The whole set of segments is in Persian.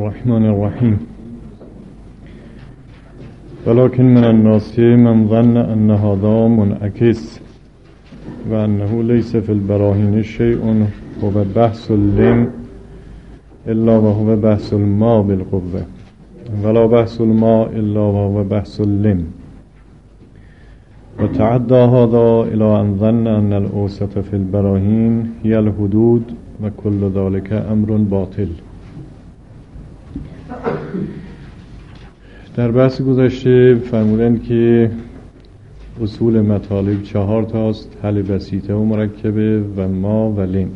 الرحمن الرحیم. ولكن من الناس من ظن ان هذا منعکس و انه ليس في البراهین شيء هو بحث اللم الا وهو بحث الماء بالقوه ولا بحث الماء الا وهو بحث اللم وتعدى هذا الى ان ظن ان الاوسط في البراهین هي الحدود و كل ذلك امر باطل. در بحث گذشته فرمودند که اصول مطالب 4 تاست: حل بسیطه و مرکبه و ما و لم.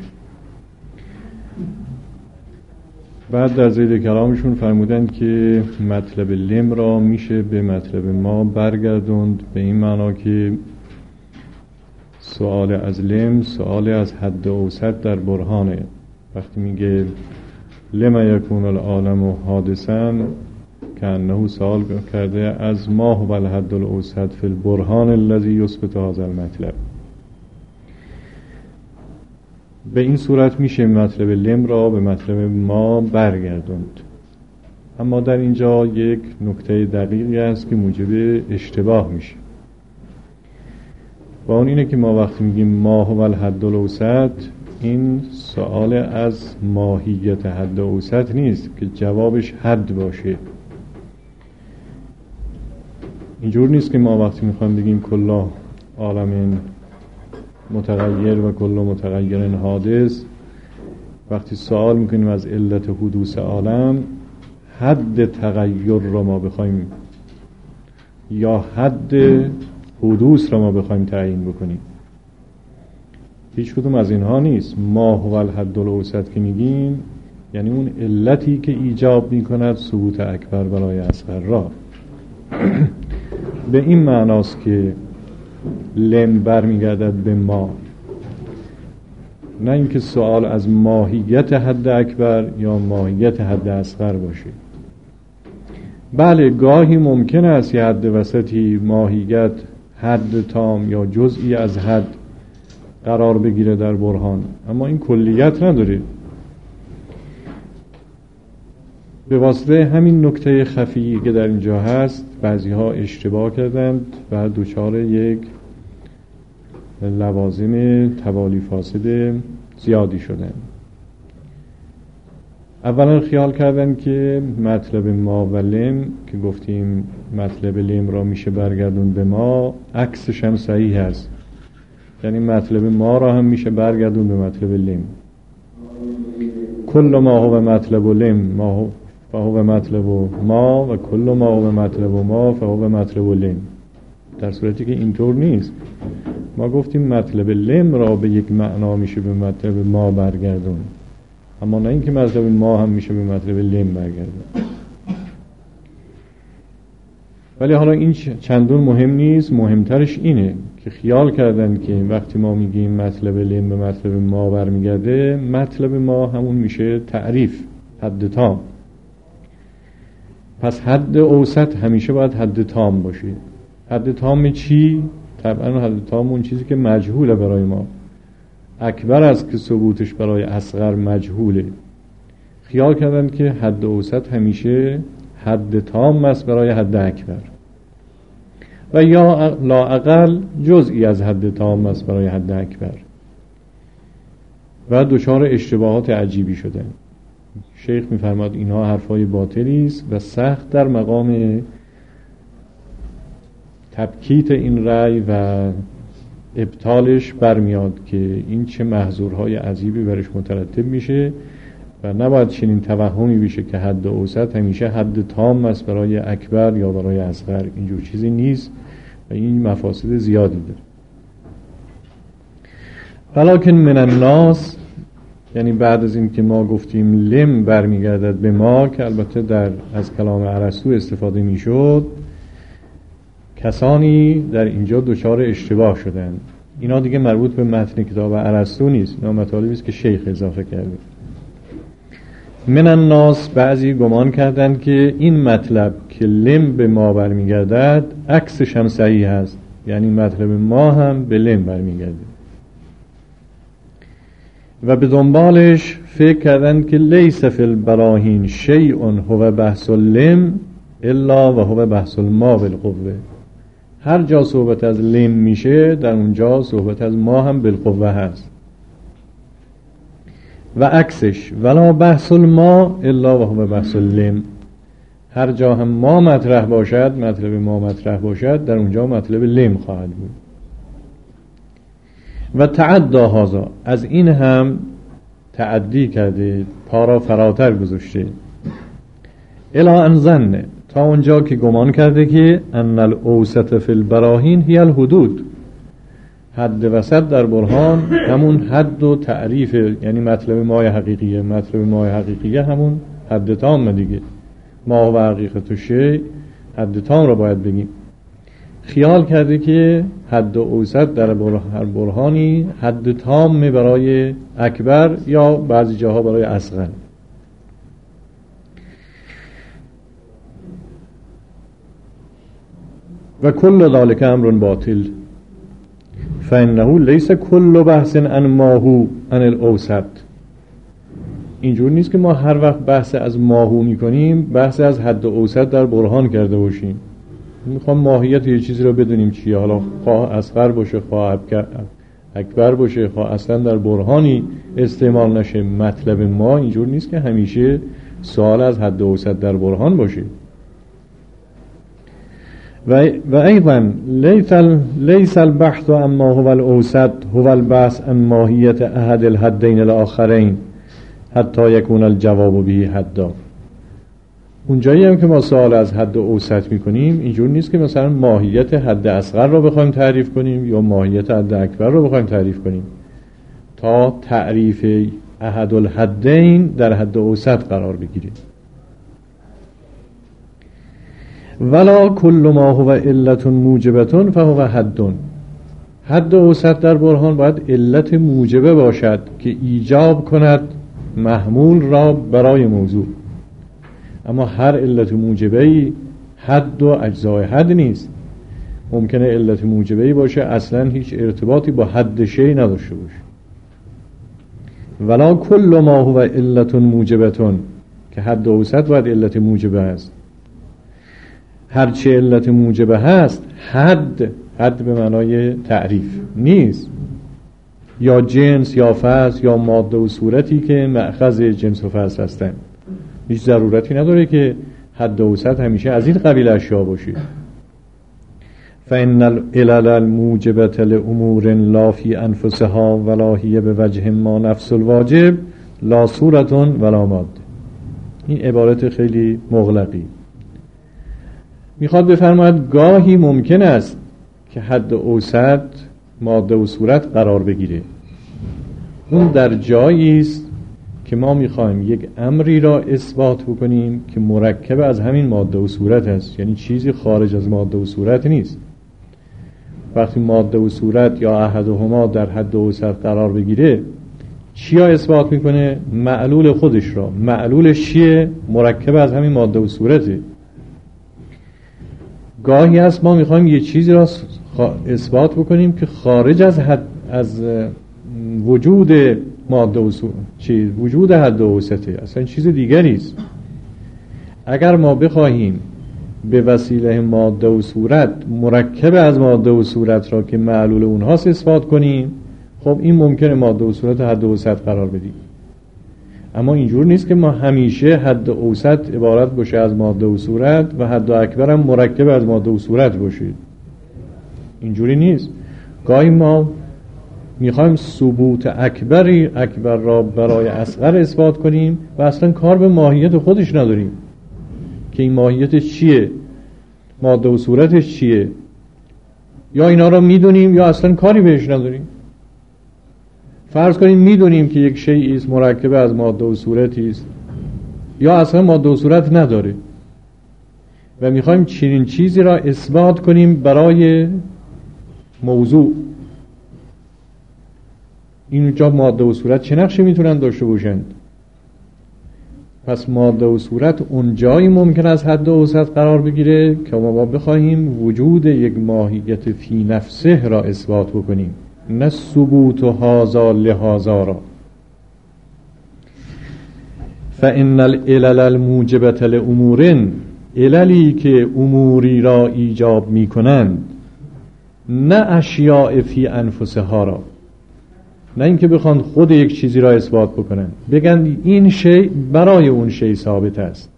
بعد در ذیل کلامشون فرمودند که مطلب لم را میشه به مطلب ما برگردوند، به این معنا که سؤال از لم سؤال از حد اوسط در برهانه. وقتی میگه لم یکون العالم حادثا که انه سوال کرده از ما هو الحد الاوسط فی البرهان الذی یثبت هذا المطلب. به این صورت میشه مطلب لم را به مطلب ما برگردوند. اما در اینجا یک نکته دقیقی است که موجب اشتباه میشه و اون اینه که ما وقتی میگیم ما هو الحد الاوسط، این سوال از ماهیت حد اوسط نیست که جوابش حد باشه. اینجور نیست که ما وقتی میخوایم بگیم کل عالم متغیر و کل متغیر حادث، وقتی سوال میکنیم از علت حدوث عالم، حد تغییر را ما بخوایم یا حد حدوث را ما بخوایم تعیین بکنیم. هیچ کدوم از اینها نیست. ما هو الحد الاوسط که میگیم یعنی اون علتی که ایجاب میکند ثبوت اکبر برای اصغر را. به این معناست که لم برمیگردد به ما، نه اینکه سوال از ماهیت حد اکبر یا ماهیت حد اصغر باشه. بله گاهی ممکن است یه حد وسطی ماهیت حد تام یا جزئی از حد قرار بگیره در برهان، اما این کلیت نداره. به واسطه همین نکته خفی که در اینجا هست بعضی ها اشتباه کردند و دچار یک لوازم توالی فاسد زیادی شدند. اولا خیال کردند که مطلب ما و لم که گفتیم مطلب لم را میشه برگردون به ما، عکسش هم صحیح هست، یعنی مطلب ما را هم میشه برگردون به مطلب لم. کل ما هو مطلب لم ما فهو مطلب ما و کل ما هو مطلب ما فهو مطلب لم. در صورتی که اینطور نیست. ما گفتیم مطلب لم را به یک معنا میشه به مطلب ما برگردون، اما نه اینکه مطلب ما هم میشه به مطلب لم برگردون. ولی حالا این چندون مهم نیست. مهمترش اینه که خیال کردن که وقتی ما میگیم مطلب لم به مطلب ما برمیگرده، مطلب ما همون میشه تعریف، حد تام. پس حد اوسط همیشه باید حد تام باشه. حد تام چی؟ طبعا حد تام اون چیزی که مجهوله برای ما، اکبر است که ثبوتش برای اصغر مجهوله. خیال کردن که حد اوسط همیشه حد تام است برای حد اکبر و یا لااقل جزئی از حد تام است برای حد اکبر و دچار اشتباهات عجیبی شدن. شیخ می‌فرماد اینها حرفای باطلی است و سخت در مقام تبکیت این رأی و ابطالش برمیاد که این چه محظورهای عجیبی برش مترتب میشه و نباید چنین توهمی بشه که حد اوسط همیشه حد تام است برای اکبر یا برای اصغر. اینجور چیزی نیست و این مفاسد زیادی داره. ولکن من الناس، یعنی بعد از این که ما گفتیم لم برمیگردد به ما که البته در از کلام ارسطو استفاده میشد، کسانی در اینجا دچار اشتباه شدند. اینا دیگه مربوط به متن کتاب ارسطو نیست، اینا مطالبی است که شیخ اضافه کرده. من الناس، بعضی گمان کردند که این مطلب که لم به ما برمیگردد عکسش هم صحیح هست، یعنی مطلب ما هم به لم برمیگرده. و به دنبالش فکر کردن که لیس فی البراهین شیء هو بحث اللم الا و هو بحث الماء بالقوه. هر جا صحبت از لم میشه در اونجا صحبت از ما هم بالقوه هست و عکسش ولا بحث الماء الا و هو بحث اللم. هر جا هم ما مطرح باشد، مطلب ما مطرح باشد، در اونجا مطلب لم خواهد بود. و تعدی هذا، از این هم تعدی کرده، پا را فراتر گذاشته. الی ان ظن، تا اونجا که گمان کرده که ان الاوسط فی البراهین هی الحدود، حد وسط در برهان همون حد و تعریف، یعنی مطلب ما حقیقیه. مطلب ما حقیقیه همون حد تام دیگه، ما و حقیقت شیء، حد تام را باید بگیم. خیال کرده که حد و اوسط در هر برهانی حد تام برای اکبر یا بعضی جاها برای اصغر. و کل ذلک امر باطل فانه لیس کل بحث عن ماهو عن الاوسط. اینجور نیست که ما هر وقت بحث از ماهو میکنیم بحث از حد و اوسط در برهان کرده باشیم. میخوام ماهیت یه چیزی رو بدونیم چیه، حالا خواه اصغر باشه، خواه اکبر باشه، خواه اصلا در برهانی استعمال نشه. مطلب ما اینجور نیست که همیشه سوال از حد و اوسط در برهان باشه. و ایضا لیس البحث عن ما هو الاوسط هو البحث عن ماهیت احد الحدین الاخرین حتی یکون الجواب به حدا. اونجایی هم که ما سوال از حد و اوسط میکنیم اینجور نیست که مثلا ماهیت حد اصغر رو بخوایم تعریف کنیم یا ماهیت حد اکبر رو بخوایم تعریف کنیم تا تعریف احد الحدین در حد اوسط قرار بگیره. ولا کل ما هو علت موجبتون فهو حدون. حد اوسط در برهان باید علت موجبه باشد که ایجاب کند محمول را برای موضوع. اما هر علت موجبه‌ای حد و اجزای حد نیست. ممکنه علت موجبه‌ای باشه اصلا هیچ ارتباطی با حد شیء نداشته باشه. ولا کل ما هو علت موجبتون، که حد اوسط باید علت موجبه است. هرچی علت موجبه هست حد به معنای تعریف نیست، یا جنس یا فصل یا ماده و صورتی که مأخذ جنس و فصل هستن. هیچ ضرورتی نداره که حد اوسط همیشه از این قبیل اشیاء باشه. فإن العلل الموجبة لأمور لا في أنفسها ولا هي بوجه ما نفس الواجب لا صورة ولا ماده. این عبارت خیلی مغلقی. میخواد بفرماید گاهی ممکن است که حد اوسط ماده و صورت قرار بگیره. اون در جایی است که ما میخوایم یک امری را اثبات بکنیم که مرکب از همین ماده و صورت است، یعنی چیزی خارج از ماده و صورت نیست. وقتی ماده و صورت یا احدهما در حد اوسط قرار بگیره چیا اثبات میکنه؟ معلول خودش را. معلولش چیه؟ مرکب از همین ماده و صورته. گاهی هست ما میخوایم یه چیزی را اثبات بکنیم که خارج از وجود ماده و وجود حد و اوسطه، اصلا چیز دیگری است. اگر ما بخواهیم به وسیله ماده و صورت مرکب از ماده و صورت را که معلول اونهاست اثبات کنیم، خب این ممکنه ماده و صورت حد و اوسط قرار بدیم. اما اینجور نیست که ما همیشه حد اوسط عبارت باشه از ماده و صورت و حد اکبر هم مرکب از ماده و صورت باشه. اینجوری نیست. گاهی ما میخوایم ثبوت اکبر را برای اصغر اثبات کنیم و اصلا کار به ماهیت خودش نداریم که این ماهیتش چیه، ماده و صورتش چیه، یا اینا را میدونیم یا اصلا کاری بهش نداریم. فرض کنیم میدونیم که یک شیئی است مرکب از ماده و صورتی است یا اصلا ماده و صورت نداره و میخوایم چنین چیزی را اثبات کنیم برای موضوع. اینجا ماده و صورت چه نقشی میتونن داشته باشند؟ پس ماده و صورت اونجایی ممکن از حد اوسط قرار بگیره که ما بخواهیم وجود یک ماهیت فی نفسه را اثبات بکنیم، نه ثبوت و هازا لهازا را. فإن العلل الموجبة لأمور، عللی که اموری را ایجاب می کنند، نه اشیاء فی انفسها را، نه اینکه بخوان خود یک چیزی را اثبات بکنن بگن این شی برای اون شی ثابت است،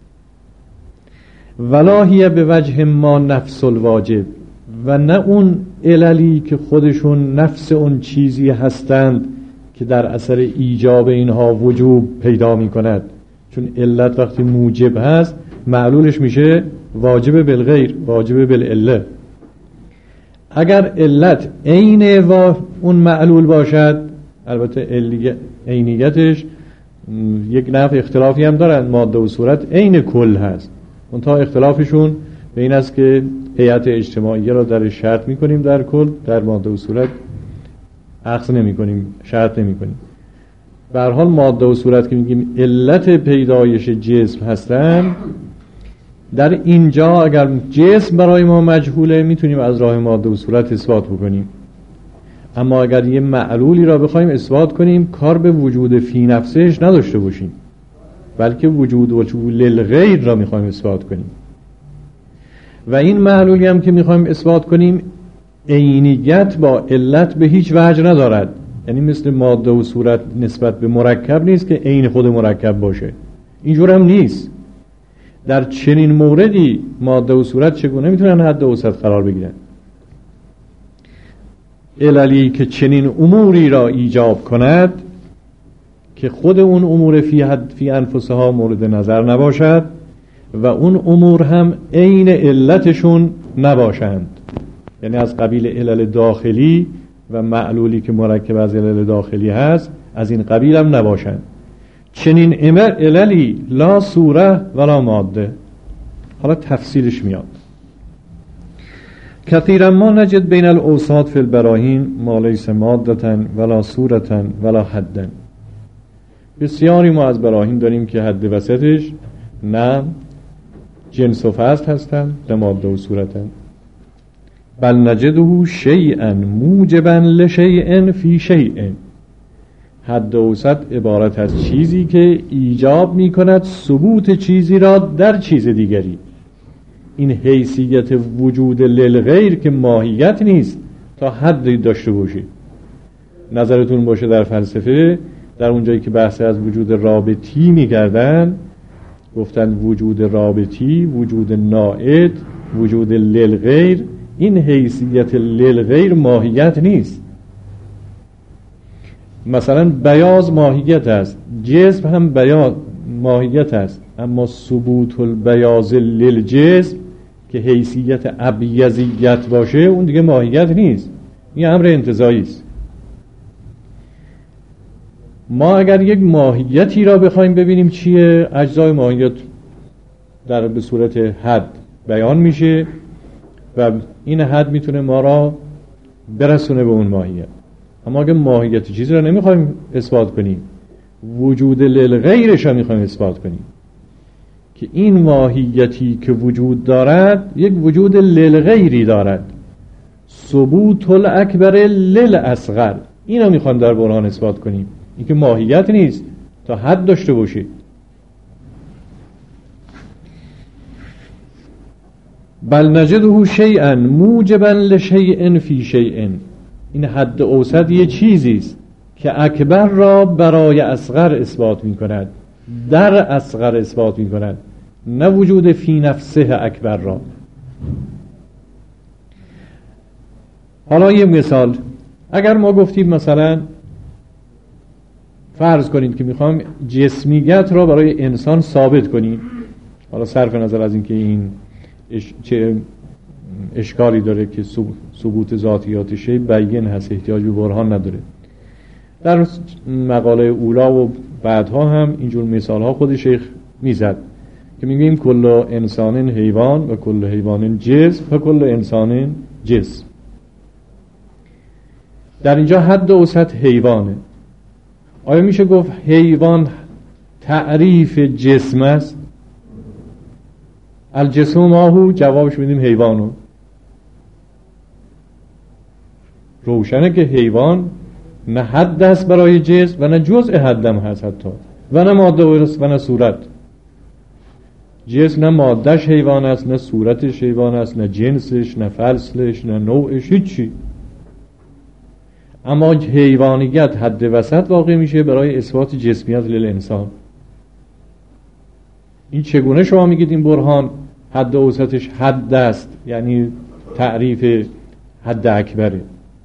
ولا هی به وجه ما نفس الواجب، و نه اون عللی که خودشون نفس اون چیزی هستند که در اثر ایجاب اینها وجوب پیدا می کند. چون علت وقتی موجب هست معلولش میشه واجب بالغیر، واجب بالعله. اگر علت عین اون معلول باشد، البته عینیتش یک نوع اختلافی هم دارن، ماده و صورت عین کل هست، منتها اختلافشون به این است که هیئت اجتماعیه را در شرط میکنیم در کل، در ماده و صورت اخذ نمی کنیم، شرط نمی کنیم. به هر حال ماده و صورت که میگیم علت پیدایش جسم هستن، در اینجا اگر جسم برای ما مجهوله میتونیم از راه ماده و صورت اثبات بکنیم، اما اگر یه معلولی را بخوایم اثبات کنیم کار به وجود فی نفسش نداشته باشیم، بلکه وجود للغیر را میخوایم اثبات کنیم. و این معلولی هم که میخوایم اثبات کنیم عینیت با علت به هیچ وجه ندارد، یعنی مثل ماده و صورت نسبت به مرکب نیست که عین خود مرکب باشه، اینجور هم نیست. در چنین موردی ماده و صورت چگونه میتونن حد اوسط قرار بگیرن؟ عللی که چنین اموری را ایجاب کند که خود اون امور فی انفسها مورد نظر نباشد و اون امور هم عین علتشون نباشند، یعنی از قبیل علل داخلی و معلولی که مرکب از علل داخلی هست از این قبیل هم نباشند. چنین عللی لا صوره ولا ماده. حالا تفصیلش میاد. کثیرا ما نجد بین الاوساط فی البراهین ما لیس مادتن ولا صورتن ولا حدن. بسیاری ما از براهین داریم که حد وسطش نه جنس و فصل هستن نه ماده و صورتن. بل نجده شیئا موجبا لشیئا فی شیئا. حد اوسط عبارت از چیزی که ایجاب می کند ثبوت چیزی را در چیز دیگری. این حیثیت وجود للغیر که ماهیت نیست تا حدی داشته باشید. نظرتون باشه در فلسفه در اونجایی که بحث از وجود رابطی می کردن گفتن وجود رابطی، وجود نائد، وجود للغیر. این حیثیت للغیر ماهیت نیست. مثلا بیاض ماهیت است، جسم هم بیاض ماهیت است، اما ثبوت البیاض للجسم که حیثیت ابیضیت باشه اون دیگه ماهیت نیست، این امر انتزاعی است. ما اگر یک ماهیتی را بخوایم ببینیم چیه، اجزای ماهیت در به صورت حد بیان میشه و این حد میتونه ما را برسونه به اون ماهیت. اما اگر ماهیت چیزی را نمیخوایم اثبات کنیم، وجود للغیرش را میخوایم اثبات کنیم که این ماهیتی که وجود دارد یک وجود للغیری دارد، ثبوت الاکبر للاصغر، این را میخوایم در برهان اثبات کنیم. این که ماهیت نیست تا حد داشته باشه. بل نجده شیئا موجبا لشیء فی شیء. این حد اوسط یه چیزی است که اکبر را برای اصغر اثبات می کند، در اصغر اثبات می کند، نه وجود فی نفسه اکبر را. حالا یه مثال، اگر ما گفتیم مثلا فرض کنید که میخوام جسمیت را برای انسان ثابت کنیم، حالا صرف نظر از اینکه این چه اشکالی داره که ثبوت ذاتیات شی بیان هست، احتیاج به برهان نداره. در مقاله اولا و بعدها هم اینجور مثال ها خود شیخ میزد که میگیم کل انسان حیوان و کل حیوان جسم و کل انسان جسم. در اینجا حد اوسط حیوانه. آیا میشه گفت حیوان تعریف جسم است؟ الجسم ماهو، جوابش میدیم حیوانو. روشنه که حیوان نه حد است برای جسم و نه جزء حدم هست حتی، و نه ماده و نه صورت. جسم نه مادهش حیوان است، نه صورتش حیوان است، نه جنسش، نه فصلش، نه نوعش، هیچی. اما حیوانیت حد وسط واقع میشه برای اثبات جسمیت للانسان. این چگونه شما میگید این برهان حد اوسطش حد است، یعنی تعریف حد اکبره؟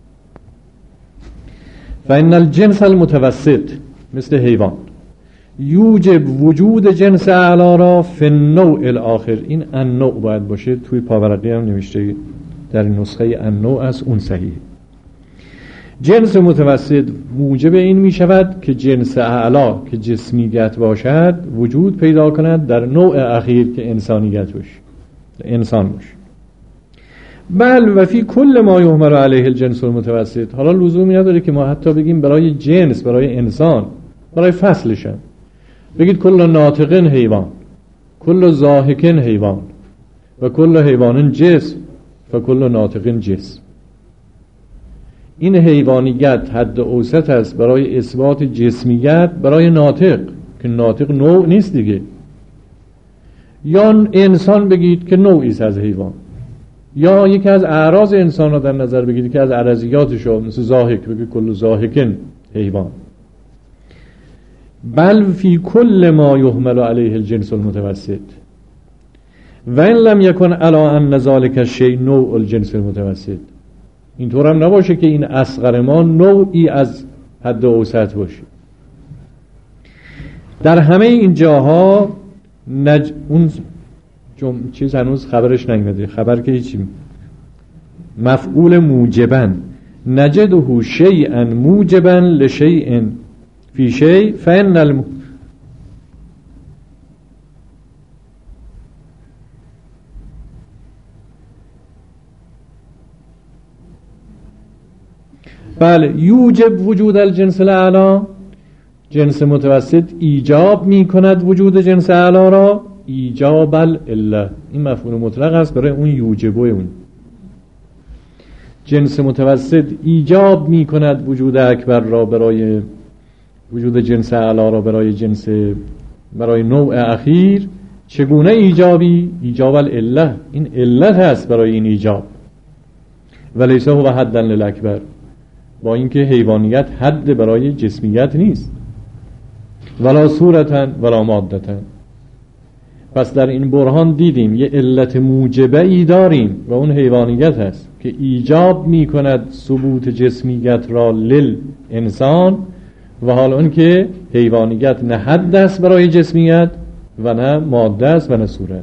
فإن الجنس المتوسط مثل حیوان یوجب وجود جنس اعلی را فی النوع الاخر. این النوع باید باشه، توی پاورقی هم نوشته در نسخه النوع است، اون صحیح. جنس متوسط موجب این می شود که جنس اعلی که جسمیت باشد وجود پیدا کند در نوع اخیر که انسانیت باشه، انسان باشه. بل و فی کل ما یحمل علیه الجنس المتوسط. حالا لزومی نداره که ما حتی بگیم برای جنس، برای انسان، برای فصلش هم بگید کل ناطق حیوان، کل ضاحک حیوان و کل حیوان جسم و کل ناطق جسم. این حیوانیت حد اوسط است برای اثبات جسمیت برای ناطق، که ناطق نوع نیست دیگه. یا انسان بگید که نوعی است از حیوان، یا یکی از اعراض انسان را در نظر بگیرید که از اعراضیاتش، مثل ضاحک بگید کل ضاحک حیوان. بل فی کل ما یحمل علیه الجنس المتوسط و ان لم یکن علی ان ذلک الشیء نوع الجنس المتوسط. اینطور هم نباشه که این اصغر ما نوعی از حد اوسط باشه. در همه این جاها اون چیز هنوز خبرش نگمده، خبر که هیچی، مفعول موجبا نجده شیئا موجبا لشیء فی شیء فإن بله یوجب وجود الجنس الاعلی. جنس متوسط ایجاب می کند وجود جنس اعلی را ایجاب العله. این مفعول مطلق است برای اون یوجبه. اون جنس متوسط ایجاب می کند وجود اکبر را برای وجود جنس اعلی را برای نوع اخیر. چگونه ایجابی؟ ایجاب العله. این علت هست برای این ایجاب. ولیس هو حدا للاکبر، با اینکه حیوانیت حد برای جسمیت نیست. ولا صورتن ولا مادتن. پس در این برهان دیدیم یه علت موجبه ای داریم و اون حیوانیت هست که ایجاب می کند ثبوت جسمیت را للانسان، و حال اون که حیوانیت نه حد است برای جسمیت و نه ماده است و نه صورت.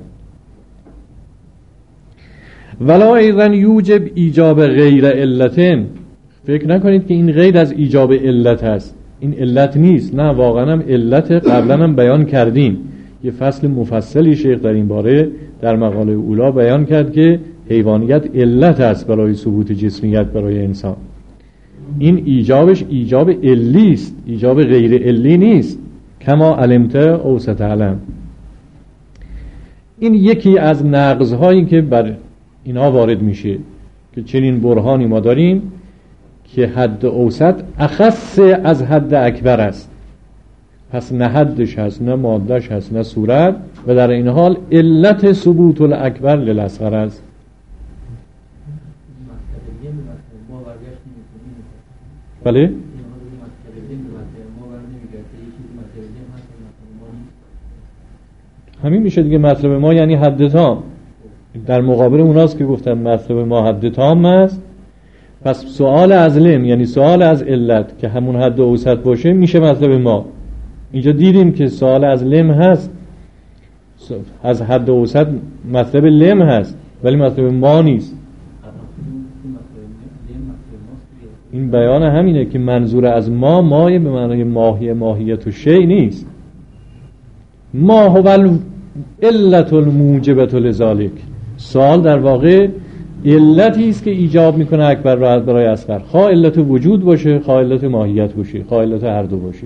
ولا ایضا یوجب ایجاب غیر علتن. فکر نکنید که این غیر از ایجاب علت هست، این علت نیست، نه واقعا هم علت قبلا هم بیان کردیم. یه فصل مفصلی شیخ در این باره در مقاله اولا بیان کرد که حیوانیت علت است برای ثبوت جسمیت برای انسان. این ایجابش ایجاب علی است، ایجاب غیر علی نیست. کما علمت او ستعلم. این یکی از نقض‌هایی که بر اینا وارد میشه که چنین برهانی ما داریم که حد اوسط اخص از حد اکبر است. پس نه حدش هست، نه مادهش هست، نه صورت، و در این حال علت ثبوت الاکبر للاصغر است. بله؟ همین میشه دیگه. مطلب ما یعنی حد تام. در مقابل اوناست که گفتم مطلب ما حد تام است. پس سوال از لم یعنی سوال از علت که همون حد اوسط باشه میشه مطلب ما. اینجا دیدیم که سوال از لم هست، از حد اوسط مطلب لم هست ولی مطلب ما نیست. این بیان همینه که منظور از مایه به معنای ماهیت و شی نیست. ما هو علت الموجبت لذالک. سوال در واقع علتی است که ایجاب میکنه اکبر را برای اصغر، خواه علت وجود باشه، خواه علت ماهیت باشه، خواه علت هر دو باشه.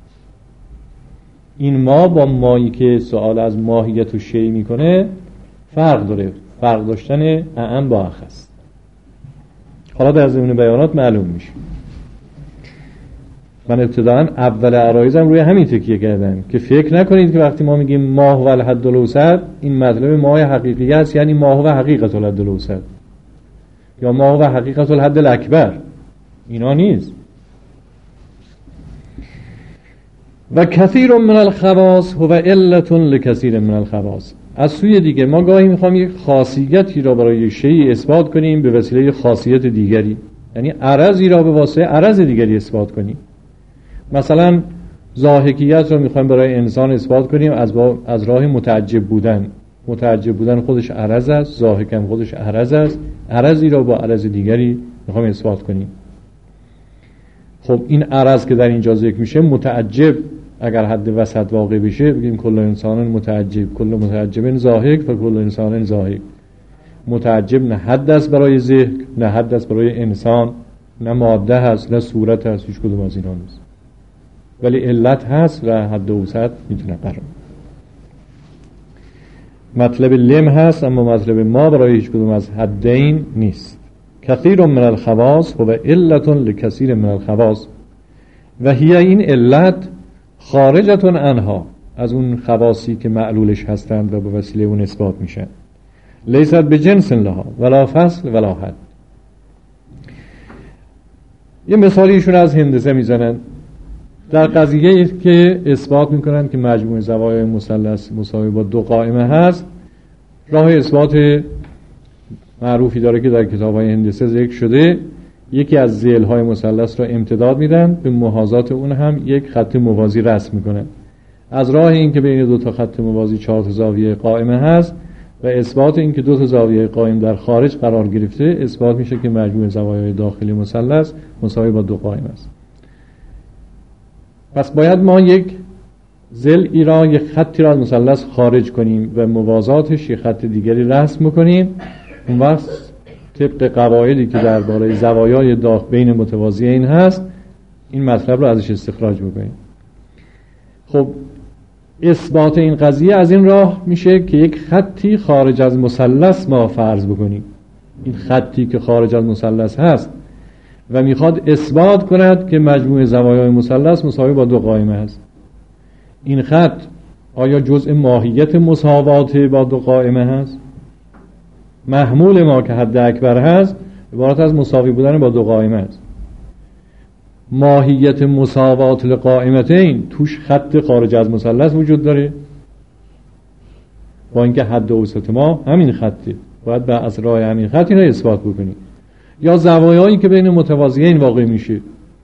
این ما با مایی که سوال از ماهیت و شی میکنه فرق داره، فرق داشتن اعم با اخص. حالا در ضمن بیانات معلوم میشه. من ابتداً اول عرایزم روی همین تکیه کردم که فکر نکنید که وقتی ما میگیم ما هو الحد الاوسط این مطلب ما حقیقی است، یعنی ما هو حقیقت الحد الاوسط یا ما هو حقیقت الحد الاکبر. اینا نیست. و کثیر من الخواص هو علت لکثیر من الخواص. از سوی دیگه ما گاهی میخوام یک خاصیتی را برای شیء اثبات کنیم به وسیله خاصیت دیگری، یعنی عرضی را به واسطه عرض دیگری اثبات کنیم. مثلا ضاحکیت را میخوایم برای انسان اثبات کنیم از راه متعجب بودن. متعجب بودن خودش عرض است، ضاحکم خودش عرض است. عرضی را با عرض دیگری میخوایم اثبات کنیم. خب این عرض که در اینجا ذکر میشه متعجب، اگر حد وسط واقع بشه بگیم کل انسان متعجب، کل متعجب ضاحک و کل انسان ضاحک. متعجب نه حد است برای ذهن، نه حد است برای انسان، نه ماده هست، نه صورت هست، هیچ کدوم از اینا نیست. ولی علت هست و حد اوسط میتونه قرار. مطلب لم هست اما مطلب ما برای هیچ کدوم از حدین نیست. کثیر من الخواص و علت لکثیر من الخواص و هی این علت خارجت عنها، از اون خواصی که معلولش هستند و به وسیله اون اثبات میشن. لیست به جنس لها ولا فصل ولا حد. یه مثالیشون از هندسه میزنن در قضیه که اثبات میکنن که مجموع زوایای مثلث مساوی با دو قائمه هست. راه اثبات معروفی داره که در کتاب‌های هندسه ذکر شده. یکی از ذیل‌های مثلث را امتداد میدن، به محاذات اون هم یک خط موازی رسم میکنن. از راه این که بین دو تا خط موازی 4 تا زاویه قائمه هست و اثبات این که 2 تا زاویه قائم در خارج قرار گرفته، اثبات میشه که مجموع زوایای داخلی مثلث مساوی با دو قائمه است. پس باید ما یک ضلعی را، یک خطی را از مثلث خارج کنیم و موازاتش یک خط دیگری رسم کنیم. اون وقت طبق قواعدی که درباره زوایای بین متوازیین هست این مطلب رو ازش استخراج بکنیم. خب اثبات این قضیه از این راه میشه که یک خطی خارج از مثلث ما فرض بکنیم. این خطی که خارج از مثلث هست و میخواد اثبات کند که مجموع زوایای مثلث مساوی با دو قائمه است. این خط آیا جزء ماهیت مساوات با دو قائمه هست؟ محمول ما که حد اکبر هست عبارت از مساوی بودن با دو قائمه است. ماهیت مساوات لقائمتین توش خط خارج از مثلث وجود داره، با اینکه حد اوسط ما همین خطه، باید به اسرای همین خط این رو اثبات بکنیم. یا زوایایی که بین متوازیین واقع میشه،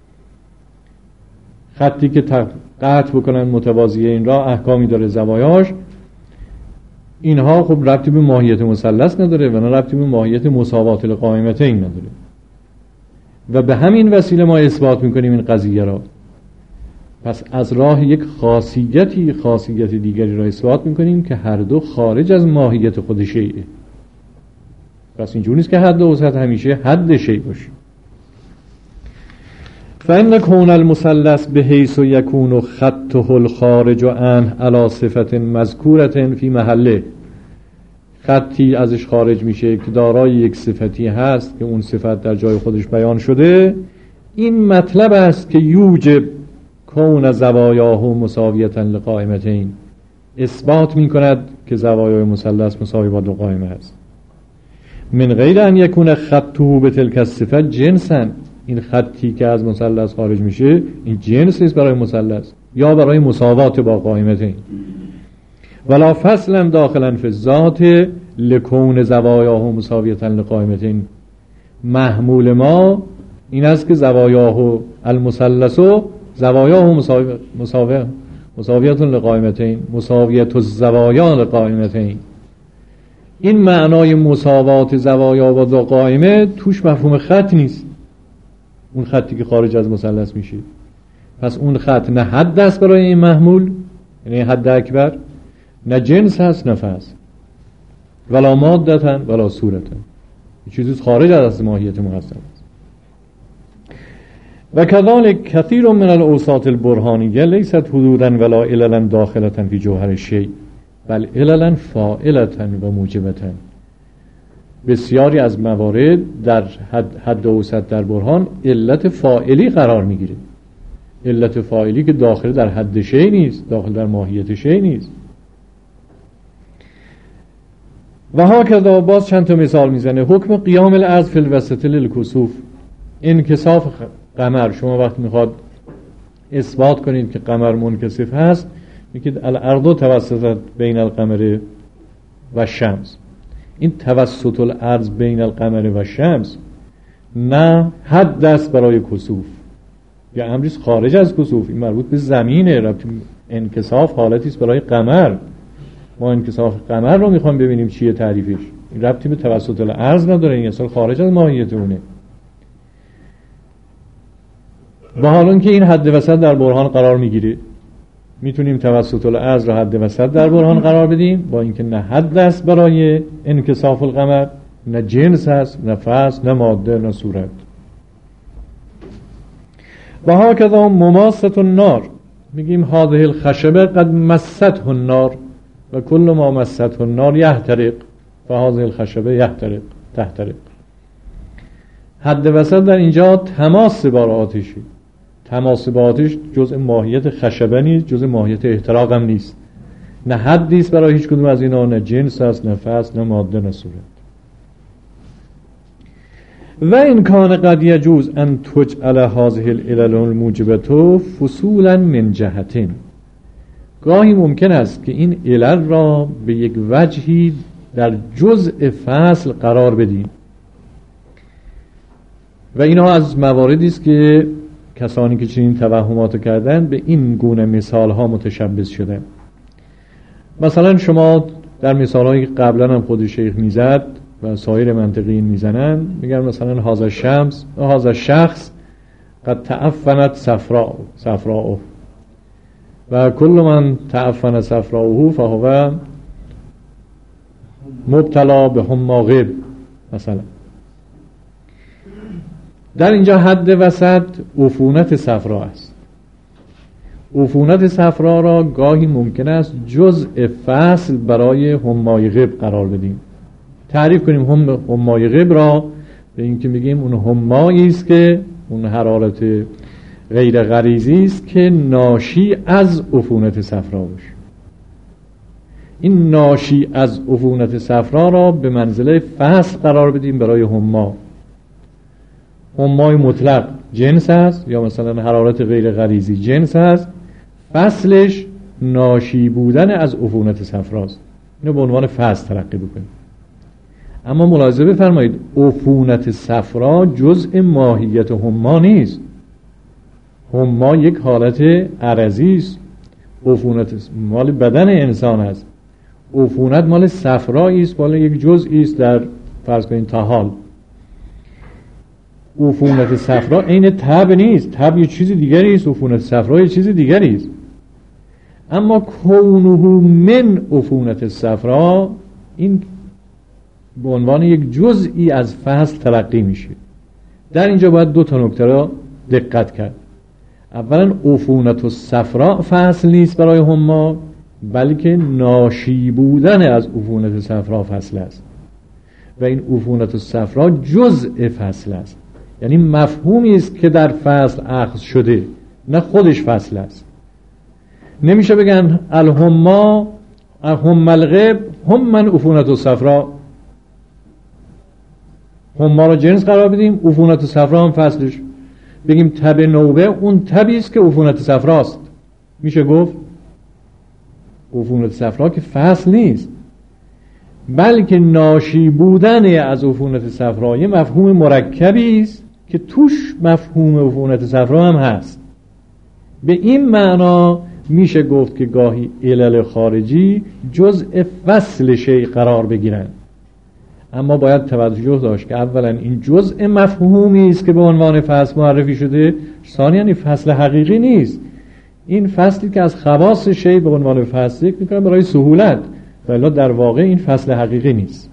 خطی که قطع بکنن متوازیین را احکامی داره زوایاش، اینها خب ربطی به ماهیت مثلث نداره و نه ربطی به ماهیت مساوات القائمتین نداره و به همین وسیله ما اثبات میکنیم این قضیه را. پس از راه یک خاصیت دیگری را اثبات میکنیم که هر دو خارج از ماهیت خود شیئه. پس اینجور نیست که حد اوسط همیشه حد شیء باشه. فإن كون المثلث بحيث يكون خطه الخارج عنه على صفة مذكورة في محله، خطی ازش خارج میشه که دارای یک صفتی هست که اون صفت در جای خودش بیان شده، این مطلب است که یوجب کون زوایاه مساویتا لقائمتین، اثبات میکند که زوایای مثلث مساوی با دو قائمه است. من غیر ان یکون خطه بتلک الصفه جنسا، این خطی که از مثلث خارج میشه این جنس نیست برای مثلث یا برای مساوات با قائمتین. ولا فصلا داخلا فی الذات لکون زوایاه مساویتا لقائمتین. محمول ما این است که زوایاه المثلث زوایاه مساویت لقائمتین، مساویت الزوایا لقائمتین. این معنای مساوات زوایا با دو قائمه توش مفهوم خط نیست، اون خطی که خارج از مثلث میشه. پس اون خط نه حد است برای این محمول، یعنی حد اکبر، نه جنس هست نه فصل، ولا مادتا ولا صورتا، چیزی خارج از ماهیت محسن است. و کذالک کثیر من الاوساط البرهانیه لیست حدودا ولا عللا داخلة فی جوهر الشیء بل عللا فاعلة و موجبة. بسیاری از موارد در حد اوسط در برهان علت فاعلی قرار میگیره، علت فاعلی که داخل در حد شی نیست، داخل در ماهیت شی نیست. و هاکذا باز چند تا مثال میزنه. حکم قیام الارض فی الوسط للکسوف، انکساف قمر. شما وقتی میخواد اثبات کنید که قمر منکسف هست میگید الارض توسط بین القمر و شمس. این توسط الارض بین القمر و شمس نه حد است برای کسوف یا امریز خارج از کسوف، این مربوط به زمینه. انکساف حالتی است برای قمر. ما انکساف قمر رو میخوام ببینیم چیه تعریفش. این ربطی به توسط الارض نداره، این اصلا خارج از ماهیت اونه. با حال که این حد وسط در برهان قرار میگیره، میتونیم توسط الارض رو حد وسط در برهان قرار بدیم، با اینکه نه حد است برای انکساف القمر، نه جنس هست، نه فصل، نه ماده، نه صورت. و هاکذا مماست النار، میگیم هذه الخشبه قد مسته النار و کل ما مسته النار یحترق فهذه الخشبه یحترق تحترق. حد وسط در اینجا تماس با آتشی. تماس با آتش جزء ماهیت خشبه نیست، جزء ماهیت احتراق هم نیست. نه حدی است برای هیچ کدوم از اینا، نه جنس است، نه فصل، نه ماده، نه صورت. و این کان قد یجوز ان تجعل هذه العلل الموجبه فصولا من جهتین، گاهی ممکن است که این علل را به یک وجهی در جزء فصل قرار بدیم. و اینها از مواردی است که کسانی که چنین توهمات کردن به این گونه مثال ها متشبث شده. مثلا شما در مثال هایی که قبلا هم خود شیخ میزد و سایر منطقیین میزنن، میگن مثلا هذا الشمس و هذا الشخص قد تعفنت صفراء و کل من تعفن صفراءه فهو مبتلا به حمی غیب. مثلا در اینجا حد وسط عفونت صفرا است. عفونت صفرا را گاهی ممکن است جزء فصل برای حمای غیب قرار بدیم. تعریف کنیم حمای غیب را به این که میگیم اون حمایی است که اون حرارت غیر غریزی است که ناشی از عفونت صفرا باشه. این ناشی از عفونت صفرا را به منزله فصل قرار بدیم برای حما. حمای مطلق جنس است یا مثلا حرارت غیر غریزی جنس است، فصلش ناشی بودن از عفونت صفراست. اینو به عنوان فصل تلقی بکنید. اما ملاحظه بفرمایید عفونت صفرا جزء ماهیت حما نیست. حما یک حالت عرضی است. عفونت مال بدن انسان است. عفونت مال صفرایی است، مال یک جزئی است در فرض کنید طحال. عفونت صفرا عین تب نیست. تب یه چیز دیگری است، عفونت صفرا یه چیز دیگری است. اما کونه من عفونت صفرا این به عنوان یک جزئی از فصل تلقی میشه. در اینجا باید دو تا نکته را دقت کرد. اولا عفونت الصفرا فصل نیست برای حما، بلکه ناشی بودن از عفونت صفرا فصل است و این عفونت الصفرا جزء فصل است. یعنی مفهومی است که در فصل اخذ شده، نه خودش فصل است. نمیشه بگن الحما هم الغیب هم من عفونت الصفرا، حما را جنس قرار بدیم، عفونت الصفرا هم فصلش. بگیم تب نوبه اون تبی است که عفونت صفراست. میشه گفت عفونت صفرا که فصل نیست، بلکه ناشی بودن از عفونت صفرا یه مفهوم مرکبی است که توش مفهوم عفونت صفرا هم هست. به این معنا میشه گفت که گاهی علل خارجی جزء فصل شیء قرار بگیرن. اما باید توجه داشت که اولا این جزء مفهومی است که به عنوان فصل معرفی شده، ثانیاً این فصل حقیقی نیست. این فصلی که از خواص شیء به عنوان فصل ذکر می‌کنه برای سهولت، ولی در واقع این فصل حقیقی نیست.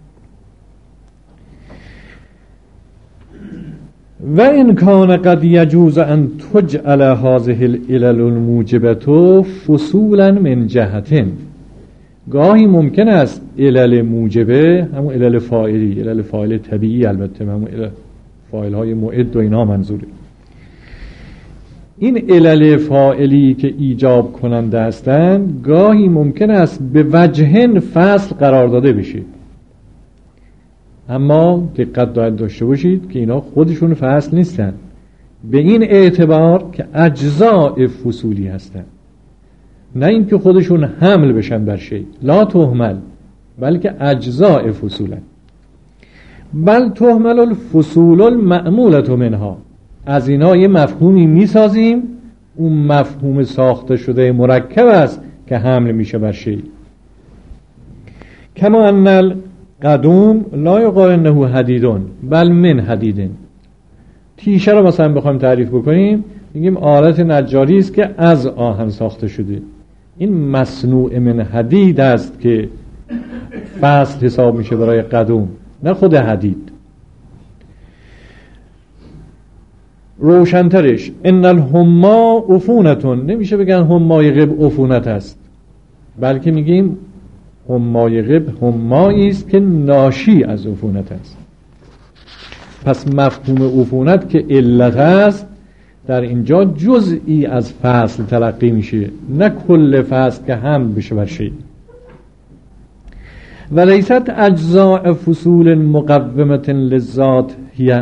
و این کان قد یجوز ان تجعل هذه العلل الموجبه فصولا من جهتین، گاهی ممکن است علل موجبه، همون علل فاعلی، علل فاعل طبیعی، البته همون علل فاعل های معد و اینا منظوره، این علل فاعلی که ایجاب کننده هستند گاهی ممکن است به وجهن فصل قرار داده بشه، اما دقت باید داشته باشید که اینا خودشون فصل نیستن، به این اعتبار که اجزاء فصولی هستن، نه اینکه خودشون حمل بشن بر شیء، لا تهمل، بلکه اجزاء فصولن. بل تهمل الفصول المعمولة منها، از اینا یه مفهومی میسازیم، اون مفهوم ساخته شده مرکب است که حمل میشه بر شیء. کما ان القدوم لا یقال انه حدیدون بل من حدیدن. تیشه رو مثلا بخوایم تعریف بکنیم میگیم آلت نجاری است که از آهن ساخته شده، این مصنوع من حدید است که فصل حساب میشه برای قدوم، نه خود حدید. روشنترش ان الحما عفونتون، نمیشه بگن حمای غب عفونت است، بلکه میگیم حمای غب حمایی است که ناشی از عفونت است. پس مفهوم عفونت که علت است در اینجا جزئی از فصل تلقی میشه، نه کل فصل که حمل بشه بر شیء. و لیست اجزاء فصول مقومة للذات هی،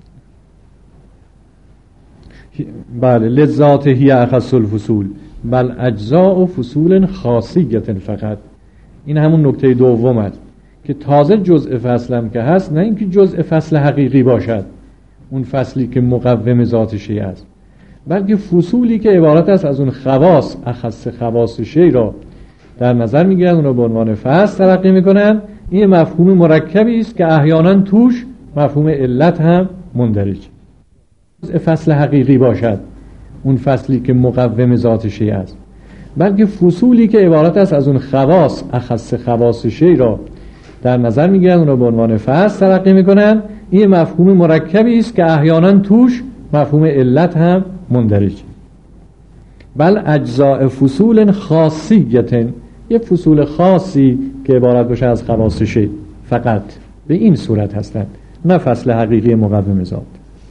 بله للذات هی اخص الفصول بل اجزاء فصول خاصیة فقط. این همون نکته دوم است که تازه جزء فصل هم که هست، نه اینکه جزء فصل حقیقی باشد، اون فصلی که مقوم ذات شیء است، بلکه فصولی که عبارت است از اون خواص، اخص خواص شیء را در نظر میگیرن، اون رو به عنوان فصل تلقی میکنن. این مفهوم مرکبی است که احیانا توش مفهوم علت هم مندرج. فصل حقیقی باشد اون فصلی که مقوم ذات شیء است، بلکه فصولی که عبارت است از اون خواص، اخص خواص شیء را در نظر میگیرن، اون رو به عنوان فصل تلقی میکنن. این مفهوم مرکبی است که احیانا توش مفهوم علت هم مندرج. بل اجزاء فصول خاصیت، یه فصول خاصی که عبارت باشه از خواص شیء فقط، به این صورت هستند، نه فصل حقیقی مقوم ذات.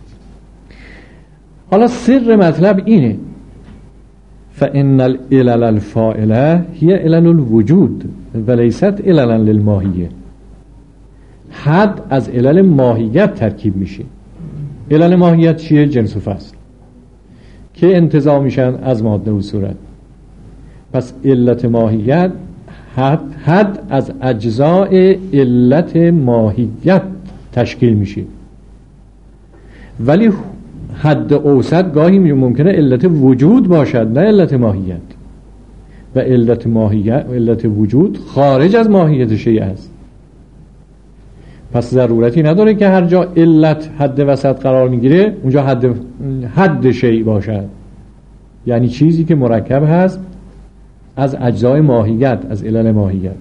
حالا سر مطلب اینه فإن العلل الفاعله هي علل الوجود ولیست عللا للماهیه. حد از علل ماهیت ترکیب میشه. علل ماهیت چیه؟ جنس و فصل که انتزاع میشن از ماده و صورت. پس علت ماهیت حد از اجزاء علت ماهیت تشکیل میشه، ولی حد اوسط گاهی ممکنه علت وجود باشد، نه علت ماهیت. و علت ماهیت، علت وجود خارج از ماهیت شیء است. پس ضرورتی نداره که هر جا علت حد وسط قرار میگیره اونجا حد شیء باشد، یعنی چیزی که مرکب هست از اجزای ماهیت، از علل ماهیت.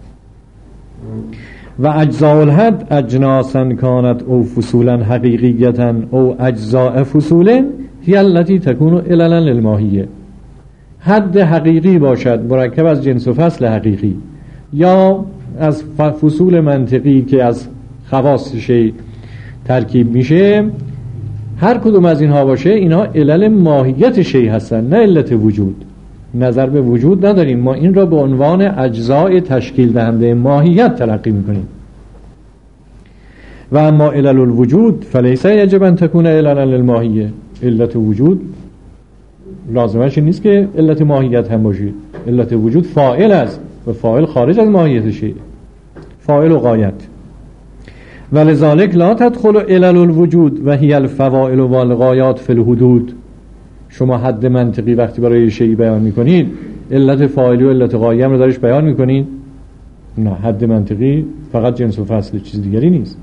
و اجزاء الحد اجناسا کانت او فصولا حقیقیتا او اجزاء فصول هی التي تكون عللا للماهیه. حد حقیقی باشد مرکب از جنس و فصل حقیقی، یا از فصول منطقی که از خواص شیء ترکیب میشه، هر کدوم از اینها باشه اینها علل ماهیت شیء هستن، نه علت وجود. نظر به وجود نداریم، ما این را به عنوان اجزای تشکیل دهنده ماهیت تلقی میکنیم. و اما علل الوجود فلیس یجب ان تکون عللا للماهیه. علت وجود لازمش نیست که علت ماهیت هم باشه. علت وجود فاعل است و فاعل خارج از ماهیت شیء، فاعل و غایت. ولذلك لا تدخل علل الوجود و هی الفواعل والغایات فی الحدود. شما حد منطقی وقتی برای شیء بیان میکنید علت فاعلی و علت غایه هم رو درش بیان میکنید؟ نه، حد منطقی فقط جنس و فصل، چیز دیگری نیست.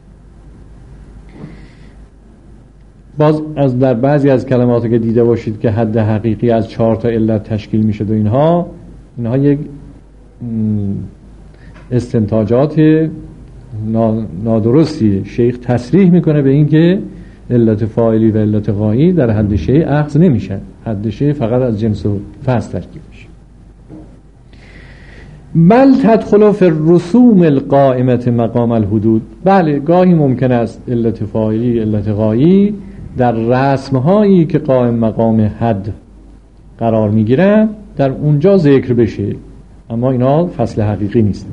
باز از در بعضی از کلماتی که دیده باشید که حد حقیقی از 4 تا علت تشکیل میشه و اینها یک استنتاجات نادرستی. شیخ تصریح میکنه به این که علت فاعلی و علت غایی در حد شیء اخذ نمیشن، حد شیء فقط از جنس و فصل ترکیب میشه. بل تدخل فی الرسوم القائمه مقام الحدود. بله، گاهی ممکن است علت فاعلی، علت غایی در رسم‌هایی که قائم مقام حد قرار میگیرن در اونجا ذکر بشه، اما اینا فصل حقیقی نیست.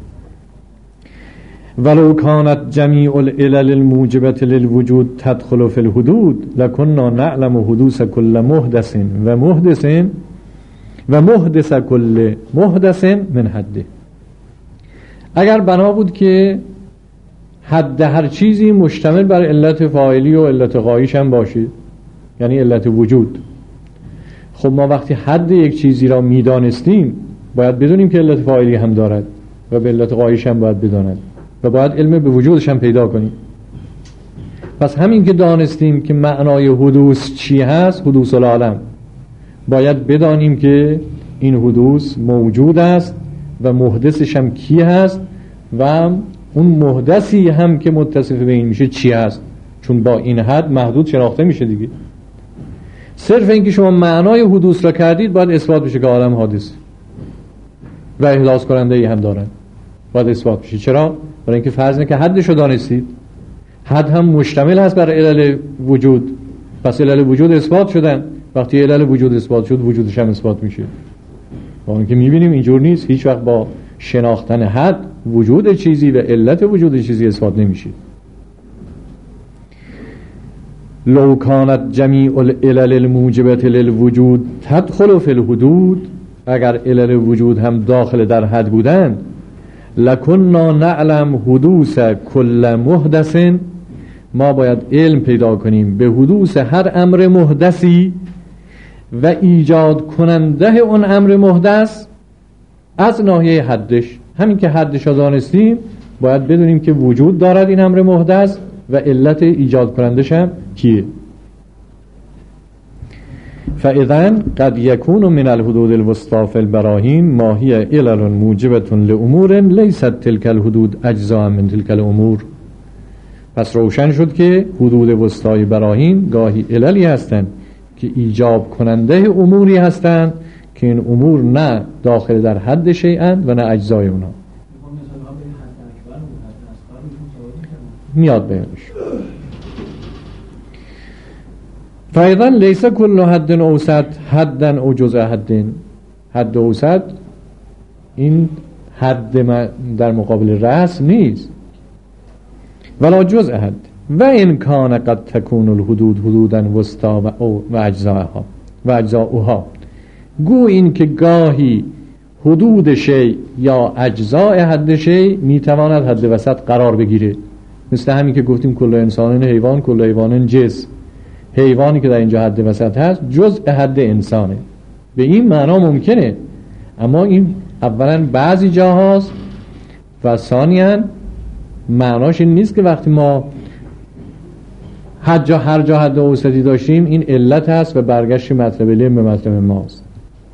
ولو كانت جمیع العلل الموجبة للوجود تدخل في الحدود لكنا نعلم حدوث كل محدث و محدث كل محدث من حده. اگر بنا بود که حد هر چیزی مشتمل بر علت فاعلی و علت غایش هم باشه، یعنی علت وجود، خب ما وقتی حد یک چیزی را میدانستیم باید بدونیم که علت فاعلی هم دارد و به علت غایش هم باید بداند و باید علم به وجودش هم پیدا کنیم. پس همین که دانستیم که معنای حدوث چی هست، حدوث العالم، باید بدانیم که این حدوث موجود است و محدثش هم کی هست و اون محدثی هم که متصف به این میشه چی هست، چون با این حد محدود شناخته میشه دیگه. صرف این که شما معنای حدوث را کردید باید اثبات بشه که عالم حادث و احداث کننده ای هم دارن، باید اثبات بشه. چرا؟ برای اینکه فرض اینه که حدش رو دانستید، حد هم مشتمل هست بر علل وجود، پس علل وجود اثبات شدن. وقتی علل وجود اثبات شد وجودش هم اثبات میشه. با اینکه میبینیم اینجور نیست، هیچ وقت با شناختن حد وجود چیزی و علت وجود چیزی اثبات نمیشه. لو كانت جمیع العلل الموجبة للوجود تدخل في الحدود، اگر علل وجود هم داخل در حد بودند، لكنا نعلم حدوث كل محدث، ما باید علم پیدا کنیم به حدوث هر امر محدثی و ایجاد کننده اون امر محدث از ناحیه حدش. همین که حدش را دانستیم باید بدونیم که وجود دارد این امر محدث و علت ایجاد کنندش هم کیه. فاذا قد يكون من الحدود الوسطى في البراهين ما هي علل موجبة لامور ليست تلك الحدود اجزاء من تلك الامور. پس روشن شد که حدود وسطای براهین گاهی عللی هستند که ایجاب کننده اموری هستند که این امور نه داخل در حد شیئند و نه اجزای اونها. میاد بیانش. فایضا لیس کل حد اوسط حدن او جزء حدن. حد اوسط این حد در مقابل رأس نیست، ولا جزء حد. و این کان قد تکون الحدود حدودا وسطا و اجزاؤها. گو این که گاهی حدود شی یا اجزاء حد شی میتواند حد وسط قرار بگیره، مثل همین که گفتیم کل انسان حیوان، کل حیوان جنس. حیوانی که در اینجا حد وسط هست جزء حد انسانه، به این معنا ممکنه، اما این اولا بعضی جاهاست و ثانیاً معناش این نیست که وقتی ما هر جا حد اوسطی داشتیم این علت هست و برگشت مطلب علم به مطلب ماست.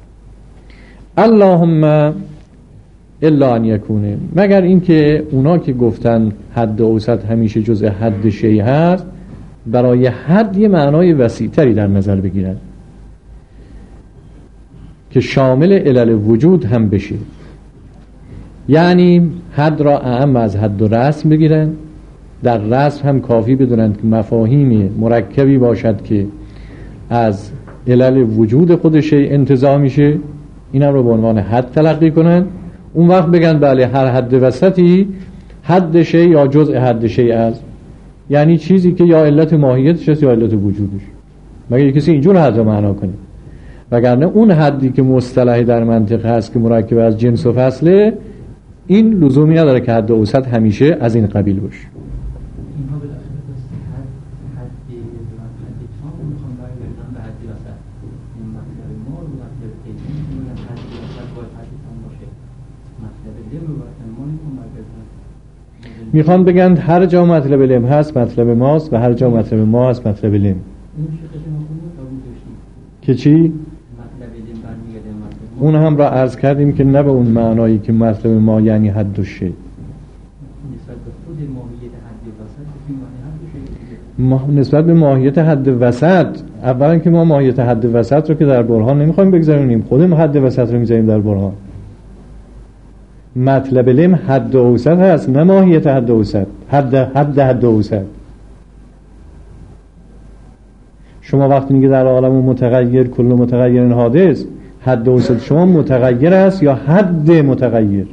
اللهم الا ان یکونه، مگر این که اونا که گفتن حد اوسط همیشه جزء حد شیء هست برای حد یه معنای وسیع‌تری در نظر بگیرن که شامل علل وجود هم بشه، یعنی حد را اعم از حد و رسم بگیرن. در رسم هم کافی بدونند که مفاهیم مرکبی باشد که از علل وجود خودش انتزاع میشه، این هم رو به عنوان حد تلقی کنن. اون وقت بگن بله هر حد وسطی حد شی یا جزء حد شی است، یعنی چیزی که یا علت ماهیتش است یا علت وجودش. مگه کسی اینجور حد رو معنا کنه؟ وگرنه اون حدی که مصطلحی در منطق هست که مرکب از جنس و فصله، این لزومی نداره که حد اوسط همیشه از این قبیل باشه. اینها به داخل حد تام میخوام برگردن به حد وسط. این مطلب ما رو مطلب تیمی میگن حد وسط باید حد تام باشه. مطلب علم رو ما میخوام برگردن. میخوان بگن هر جا مطلب علم هست مطلب ماست و هر جا مطلب ما هست مطلب علم. این شیخ شما قبول داشتیم که چی؟ اون هم را عرض کردیم که نه به اون معنایی که مطلب ما یعنی حد و شی. نسبت به خود ماهیت حد وسط نسبت به ماهیت حد وسط، اولا که ما ماهیت حد وسط رو که در برهان نمیخوایم بگذاریم، خودم حد وسط رو میذاریم در برهان. مطلب علم حد اوسط هست، نه ماهیت حد اوسط. حد اوسط شما وقتی میگه در عالم متغیر کل متغیر حادث، حد اوسط شما متغیر است یا حد متغیر؟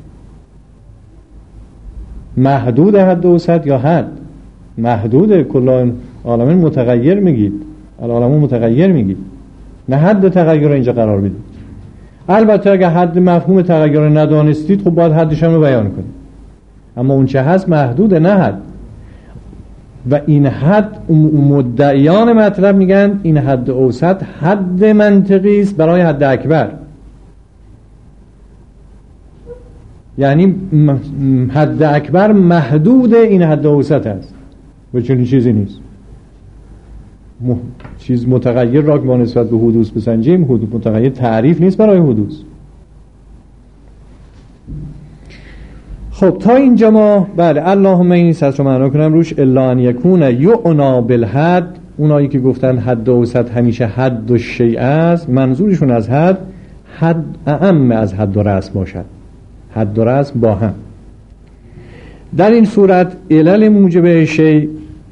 محدود حد اوسط یا حد محدود کل عالم متغیر میگید، العالم متغیر میگید، نه حد تغییر اینجا قرار بدید. البته اگر حد مفهوم تغییر رو ندانستید خب باید حدش هم رو بیان کنید، اما اون چه هست محدوده نه حد. و این حد مدعیان مطلب میگن این حد اوسط حد منطقی است برای حد اکبر، یعنی حد اکبر محدود این حد اوسط است و چنین چیزی نیست. چیز متغیر را که با نسبت به حدوث بسنجیم، متغیر تعریف نیست برای حدوث. خب تا اینجا ما بله اللهم این سطر رو معنا کنم روش الا ان یکون یعنا بالحد. اونایی که گفتن حد اوسط همیشه حد و شیء است، منظورشون از حد اعم از حد و رأس باشد، حد و رأس با هم. در این صورت علل موجب شیء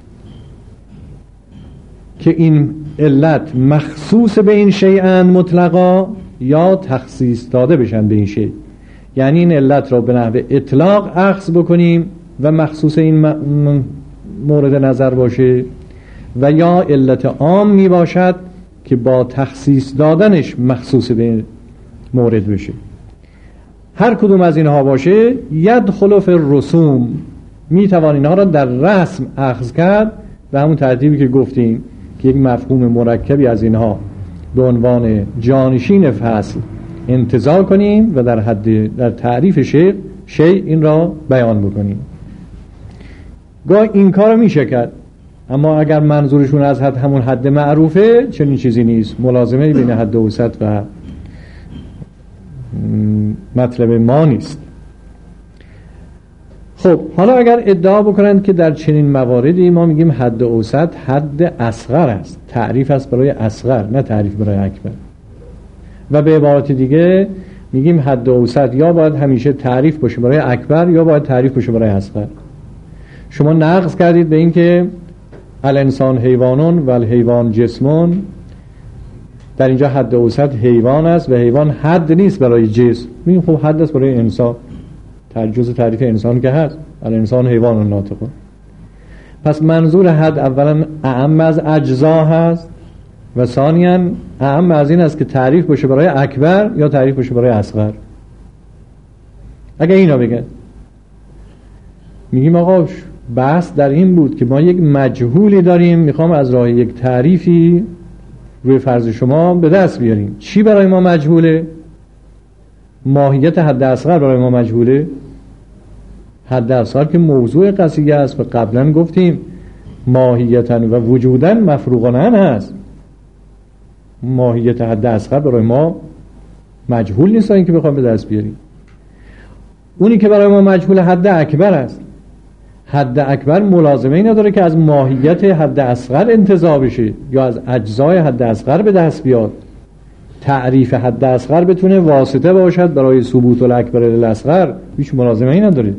که این علت مخصوص به این شیئن مطلقا یا تخصیص داده بشن به این شیء، یعنی این علت را به نحو اطلاق اخذ بکنیم و مخصوص این مورد نظر باشه، و یا علت عام می باشد که با تخصیص دادنش مخصوص به این مورد بشه. هر کدوم از اینها باشه یدخل فی الرسوم، می توان اینها را در رسم اخذ کرد به همون ترتیبی که گفتیم که یک مفهوم مرکبی از اینها به عنوان جانشین فصل انتزاع کنیم و در تعریف شیء این را بیان بکنیم. گاه این کار میشه کرد، اما اگر منظورشون از حد همون حد معروفه چنین چیزی نیست، ملازمه بین حد اوسط و مطلب ما نیست. خب حالا اگر ادعا بکنند که در چنین مواردی ما میگیم حد اوسط حد اصغر است، تعریف است برای اصغر نه تعریف برای اکبر، و به عبارت دیگه میگیم حد اوسط یا باید همیشه تعریف باشه برای اکبر یا باید تعریف باشه برای اصغر. شما نقض کردید به این که الانسان حیوانون و الحیوان جسمون، در اینجا حد اوسط حیوان است و حیوان حد نیست برای جسم، میگیم خب حد است برای انسان، جزء تعریف انسان که هست الانسان حیوان ناطقون. پس منظور حد اولا اعم از اجزا هست و ثانیاً اعم از این است که تعریف باشه برای اکبر یا تعریف باشه برای اصغر. اگه اینا بگن میگیم آقا بحث در این بود که ما یک مجهولی داریم، میخوام از راه یک تعریفی روی فرض شما به دست بیاریم. چی برای ما مجهوله؟ ماهیت حد اصغر برای ما مجهوله. حد اصغر که موضوع قضیه است و قبلا گفتیم ماهیتاً و وجوداً مفروغاً هست. ماهیت حد اصغر برای ما مجهول نیست این که بخوام به دست بیاریم. اونی که برای ما مجهول حد اکبر است. حد اکبر ملازمه ای نداره که از ماهیت حد اصغر انتزاع بشه یا از اجزای حد اصغر به دست بیاد. تعریف حد اصغر بتونه واسطه باشد برای ثبوت الاکبر للاصغر، هیچ ملازمه ای نداره.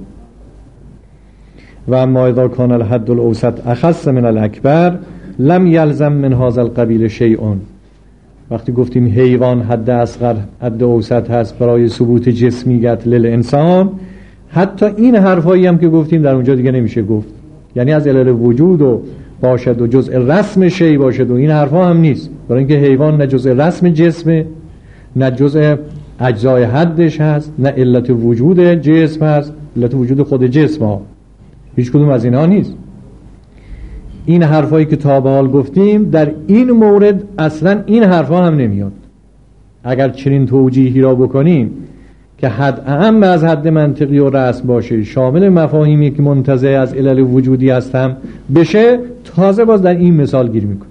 و اما اذا کان الحد الاوسط اخص من الاکبر لم یلزم من هذا القبیل شیء. وقتی گفتیم حیوان حد اصغر حد اوسط هست برای ثبوت جسمیت للانسان، حتی این حرفایی هم که گفتیم در اونجا دیگه نمیشه گفت، یعنی از علل وجود و باشد و جزء رسم شیء باشد و این حرفا هم نیست، برای اینکه حیوان نه جزء رسم جسمه نه جزء اجزای حدش هست نه علت وجود جسم هست، علت وجود خود جسم ها هیچ کدوم از اینها نیست. این حرفایی که تا به حال گفتیم در این مورد اصلا این حرفا هم نمیاد. اگر چنین توجیهی را بکنیم که حد اعم از حد منطقی و رسم باشه، شامل مفاهیمی که منتزع از علل وجودی هستم بشه، تازه باز در این مثال گیر میکنه.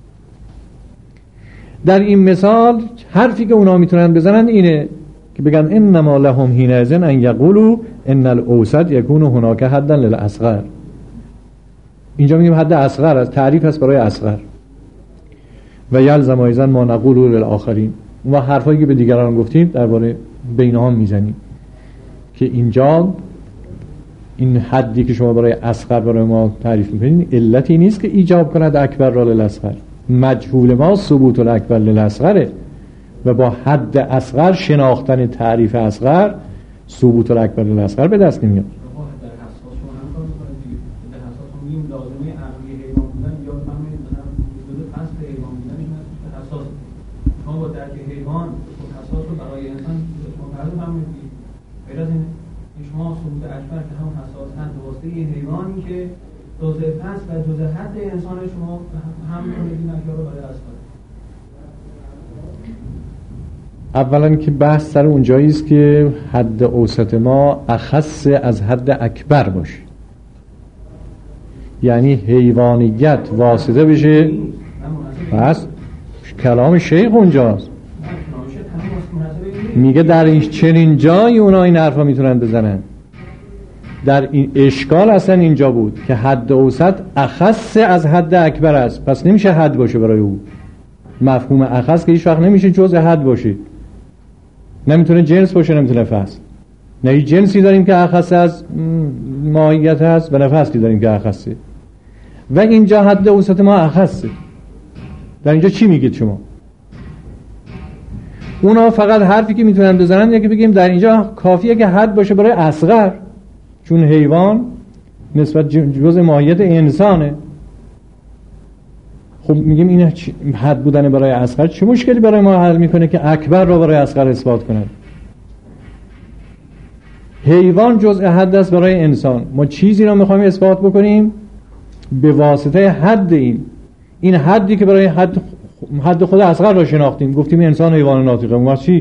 در این مثال حرفی که اونا میتونن بزنن اینه که بگن انما لهم حینئذ ان یقولوا ان الاوسط یکون هناک حدا للاصغر. اینجا میگیم حد اصغر از تعریف است برای اصغر و یلزم ایضا ما نقول للآخرین. و حرفایی که به دیگران گفتیم درباره بینها میزنیم که اینجا این حدی که شما برای اصغر برای ما تعریف میکنید علتی نیست که ایجاب کند اکبر را للاصغر، مجهول ما ثبوت الاکبر للاصغره و با حد اصغر شناختن تعریف اصغر ثبوت الاکبر للاصغر به دست نمیاد. شما ثبوت اکبر که همون حساس هست واسطه یه حیوانی که جزء پس و جزء حد انسان شما هم می‌کنید نکره رو برای اصغر. اولا که بحث سر اونجایی است که حد اوسط ما اخص از حد اکبر باشه، یعنی حیوانیت واسطه بشه. بس کلام شیخ اونجاست، میگه در این چنین جایی اونا این حرفا میتونن بزنن. در این اشکال اصلا اینجا بود که حد اوسط اخص از حد اکبر است، پس نمیشه حد باشه برای او. مفهوم اخص که هیچ وقت نمیشه جزء حد باشه، نمیتونه جنس باشه، نمیتونه فصل. نه هیچ جنسی داریم که اخص از ماهیت هست و نه فصلی داریم که اخصه. و اینجا حد اوسط ما اخصه. در اینجا چی میگید شما؟ اونا فقط حرفی که میتونن بزنن اینه که بگیم در اینجا کافیه که حد باشه برای اصغر، چون حیوان نسبت جزء ماهیت انسانه. خب میگیم این حد بودن برای اصغر چه مشکلی برای ما حل میکنه که اکبر رو برای اصغر اثبات کنن؟ حیوان جزء حد است برای انسان. ما چیزی رو میخوایم اثبات بکنیم به واسطه حد این حدی که برای حد خود اصغر رو شناختیم، گفتیم انسان حیوان ناطقه. اون چی؟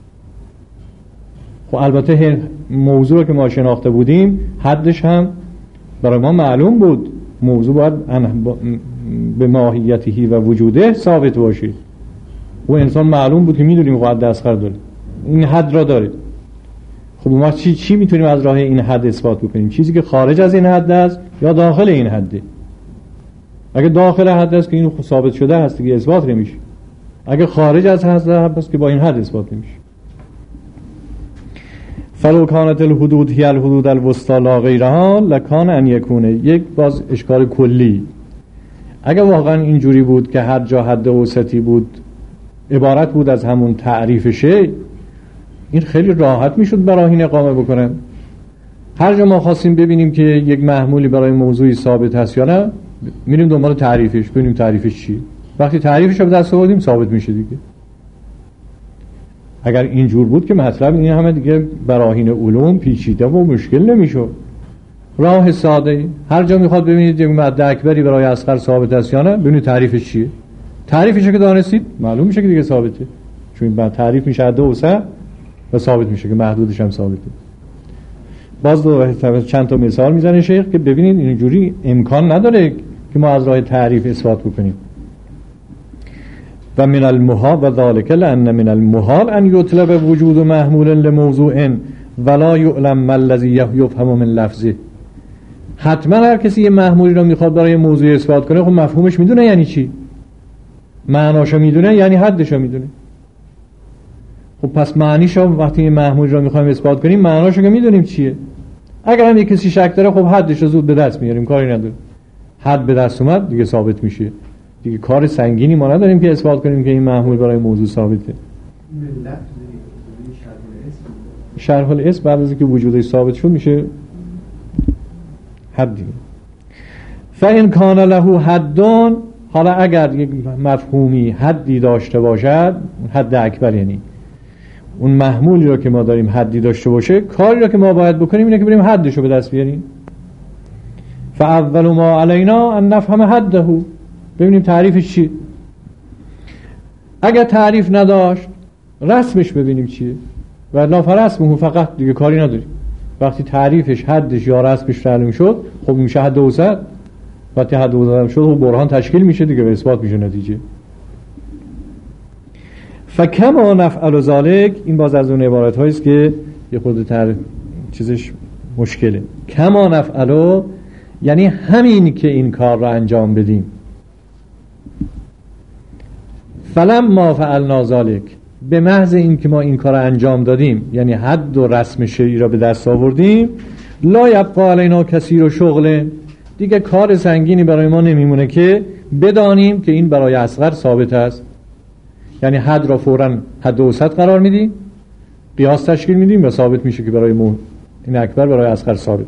خب البته موضوع که ما شناخته بودیم حدش هم برای ما معلوم بود. موضوع باید به ماهیتی و وجوده ثابت باشه. و انسان معلوم بود که میدونیم حد اصغر داره، این حد را داره. خب ما چی میتونیم از راه این حد اثبات بکنیم؟ چیزی که خارج از این حد است یا داخل این حده. اگه داخل حد است که این ثابت شده هست که اثبات نمیشه، اگه خارج از حد است که با این حد اثبات نمیشه. فلو کانت الحدود هی الحدود الوسطی لا غیرها لکان ان یکونه. یک باز اشکال کلی، اگه واقعا اینجوری بود که هر جا حد وسطی بود عبارت بود از همون تعریف شی، این خیلی راحت میشد براهین اقامه بکنن. هر جا ما خواستیم ببینیم که یک محمولی برای موضوعی ثابت هست یا نه، میریم دنبال تعریفش، ببینیم تعریفش چیه. وقتی تعریفش رو به دست آوردیم ثابت میشه دیگه. اگر اینجور بود که مطلب این همه دیگه براهین علوم پیچیده و مشکل نمیشد. راه ساده، هر جا میخواد ببینید یک مد اکبری برای اصغر ثابت است یا نه، ببینید تعریفش چیه. تعریفش که دانستید معلوم میشه که دیگه ثابته، چون بعد تعریف میشه حد اوسط و ثابت میشه که محدودش هم ثابته. باز چند تا مثال میزنه شیخ که ببینید اینجوری امکان نداره که ما از راه تعریف اثبات بکنیم. و من المحال و ذالک لان من المحال ان یطلب وجود محمول لموضوع ولا یعلم ما الذی یفهم من لفظه. حتما هر کسی یه محمولی رو میخواد برای موضوع اثبات کنه، خب مفهومش میدونه یعنی چی، معناشو میدونه، یعنی حدشو میدونه. خب پس معنیشو وقتی یه محمولی رو میخوایم اثبات کنیم معناشو که میدونیم چیه. اگر هم یه کسی شک داره خب حدشو زود به دست میاریم، کاری نداره. حد به دست اومد دیگه ثابت میشه دیگه. کار سنگینی ما نداریم که اثبات کنیم که این محمول برای موضوع ثابته. شرح الاسم بعد از اینکه وجودش ثابت شد میشه حدی. فإن کان له حدون، حالا اگر یک مفهومی حدی داشته باشد، حد اکبر یعنی اون محمولی رو که ما داریم حدی داشته باشه، کاری رو که ما باید بکنیم اینه که بریم حدش رو به دست بیاریم. فاول ما علینا ان نفهم حده، ببینیم تعریفش چیه. اگر تعریف نداشت رسمش ببینیم چیه، و لا فرسمه فقط، دیگه کاری نداریم. وقتی تعریفش حدش یا رسمش معلوم شد خب میشه حد اوسط. وقتی حد اوسط شد خب برهان تشکیل میشه دیگه، به اثبات میشه نتیجه. فکما نفعل ذلک، این باز از اون عبارت هایی است که یه خود چیزش مشکله. کما نفعل یعنی همین که این کار رو انجام بدیم. فلم ما فعلنا ذلک، به محض این که ما این کار رو انجام دادیم، یعنی حد و رسم شرعی را به دست آوردیم، لا یبقى علینا کثیر و شغل، دیگه کار سنگینی برای ما نمیمونه که بدانیم که این برای اصغر ثابت است. یعنی حد را فوراً حد اوسط قرار میدیم، قیاس تشکیل میدیم و ثابت میشه که برای این اکبر برای اصغر ثابته.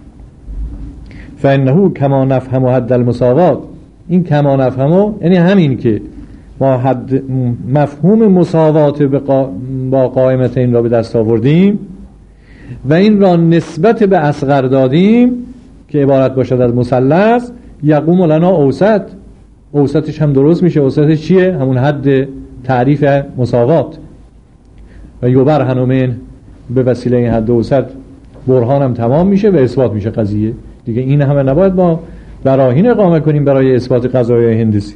فانه کما نفهم حد المساوات، این کما نفهم یعنی همین که ما حد مفهوم مساوات با قائمتین را به دست آوردیم و این را نسبت به اصغر دادیم که عبارت باشد از مثلث، یقوم لنا اوسط، اوسطش هم درست میشه. اوسطش چیه؟ همون حد تعریف مساوات. و یبرهن من، به وسیله این حد اوسط برهان هم تمام میشه و اثبات میشه قضیه دیگه. این همه نباید ما براهین اقامه کنیم برای اثبات قضایای هندسی.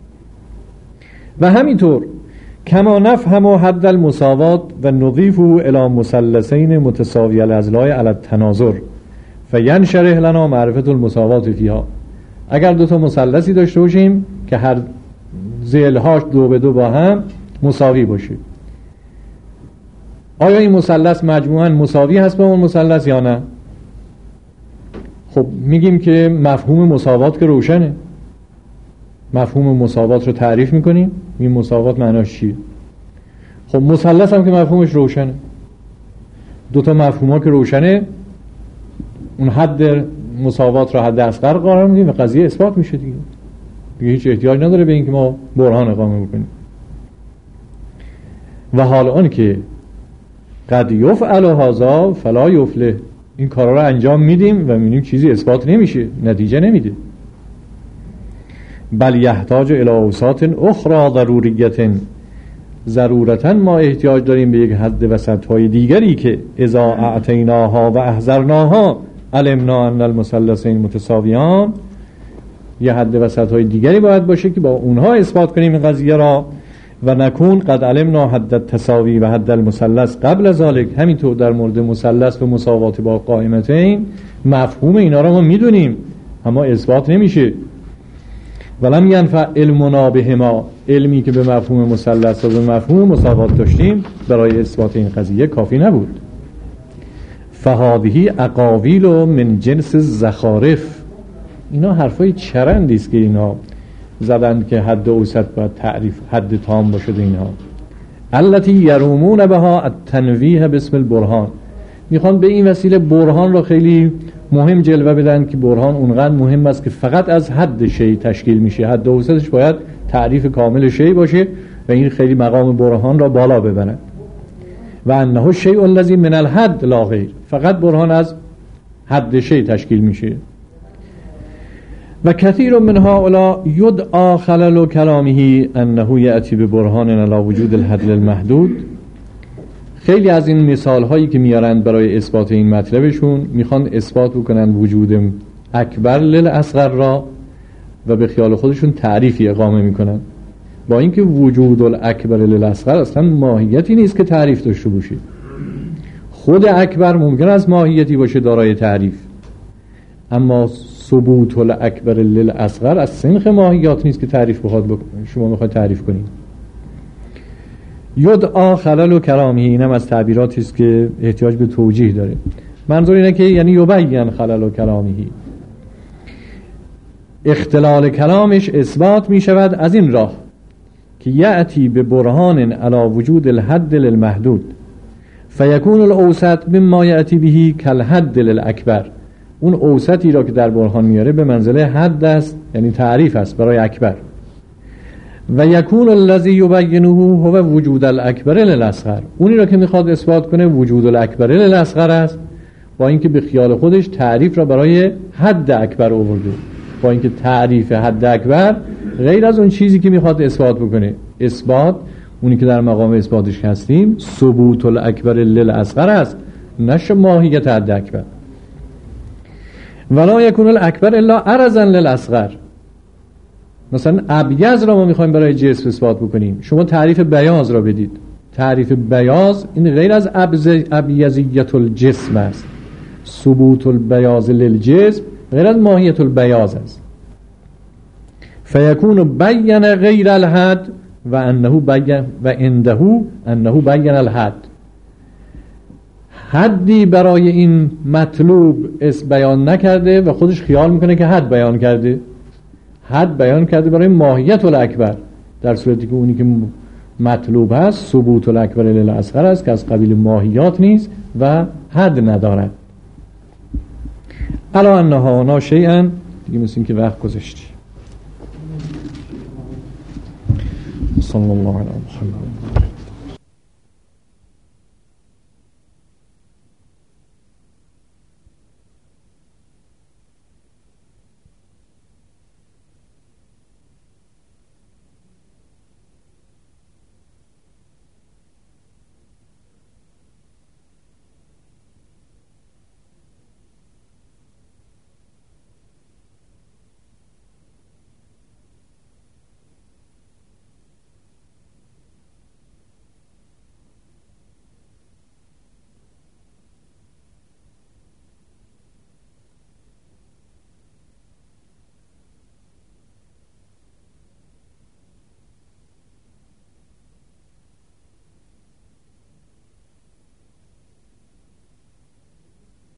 و همینطور کما نفهم حد المساوات و نضیفه الی مثلثین متساوی الاضلاع علی التناظر فینشرح لنا معرفت المساوات فیها. اگر دو تا مثلثی داشته باشیم که هر ضلع‌هاش 2 به 2 با هم مساوی باشه، آیا این مثلث مجموعاً مساوی هست با اون مثلث یا نه؟ خب میگیم که مفهوم مساوات که روشنه. مفهوم مساوات رو تعریف میکنیم، این مساوات معناش چیه؟ خب مثلث هم که مفهومش روشنه. دو تا مفهوم ها که روشنه، اون حد مساوات را حد اصغر قرار میدیم و قضیه اثبات میشه دیگه هیچ احتیاج نداره به این که ما برهان اقامه بکنیم. و حال آن که قد یفعل هذا فلا یفلح، این کارا رو انجام میدیم و میبینیم چیزی اثبات نمیشه، نتیجه نمیده. بل یحتاج الی اوساط اخرى ضروریه، ضرورتا ما احتیاج داریم به یک حد وسط‌های دیگری که اذا اعطیناها و احذرناها علمنا ان المثلثین متساویان. یه حد وسط‌های دیگری باید باشه که با اونها اثبات کنیم این قضیه را. و نکون قد علمنا حد التساوی و حد المثلث قبل ذلك، همینطور در مورد مثلث و مساوات با قائمتین مفهوم اینا را ما میدونیم اما اثبات نمیشه. ولم ینفع علمنا بهما، علمی که به مفهوم مثلث و به مفهوم مساوات داشتیم برای اثبات این قضیه کافی نبود. فهذه اقاویل من جنس الزخارف، اینا حرفای چرندی است که اینا زدند که حد اوسط باید تعریف حد تام باشه. اینها التي یرومون بها التنویه باسم البرهان، میخوان به این وسیله برهان را خیلی مهم جلوه بدن که برهان اونقدر مهم است که فقط از حد شی تشکیل میشه، حد اوسطش باید تعریف کامل شی باشه و این خیلی مقام برهان را بالا ببرد. و انه الشیء الذی من الحد لا غیر، فقط برهان از حد شی تشکیل میشه. و کثیر من هؤلاء یدعا خلل کلامه انه یأتی ببرهان علی وجود الحد المحدود. خیلی از این مثال هایی که میارند برای اثبات این مطلبشون میخوان اثبات بکنن وجود اکبر للاصغر را و به خیال خودشون تعریفی اقامه میکنن، با اینکه وجود الاکبر للاصغر اصلا ماهیتی نیست که تعریف داشته باشه. خود اکبر ممکن است ماهیتی باشه دارای تعریف، اما ثبوت الاکبر للاصغر از سنخ ماهیات نیست که تعریف بخواد شما میخواید تعریف کنید. یدعا خلل کلامه، اینم از تعبیراتی است که احتیاج به توجیه داره. منظور اینه که یعنی یبین خلل کلامه، اختلال کلامش اثبات می شود از این راه که یأتی به برهان علی وجود الحد للمحدود فیکون الاوسط مما یأتی بهی کالحد للاکبر. اون اوسطی را که در برهان میاره به منزله حد است، یعنی تعریف است برای اکبر. و یکون الذی یبینه هو وجود الاکبر للاصغر، اونی را که میخواد اثبات کنه وجود الاکبر للاصغر است، با اینکه به خیال خودش تعریف را برای حد اکبر آورده، با اینکه تعریف حد اکبر غیر از اون چیزی که میخواد اثبات بکنه. اثبات اونی که در مقام اثباتش هستیم ثبوت الاکبر للاصغر است، نه ماهیت حد اکبر. ولا یکون الاکبر الا عرضا للاصغر. مثلا ابیض را ما میخوایم برای جسم اثبات بکنیم، شما تعریف بیاض را بدید. تعریف بیاض این غیر از ابیضیت الجسم است. ثبوت البیاض للجسم غیر از ماهیت البیاض است. فیکون بین غیر الحد و انه بین و عنده انه بین الحد. حدی برای این مطلوب بیان نکرده و خودش خیال میکنه که حد بیان کرده. حد بیان کرده برای ماهیت الاکبر، در صورتی که اونی که مطلوب هست ثبوت الاکبر للاصغر است که از قبیل ماهیات نیست و حد ندارد. الا انها شیئا، دیگه مثل این که وقت گذاشتی. صلی الله علی محمد.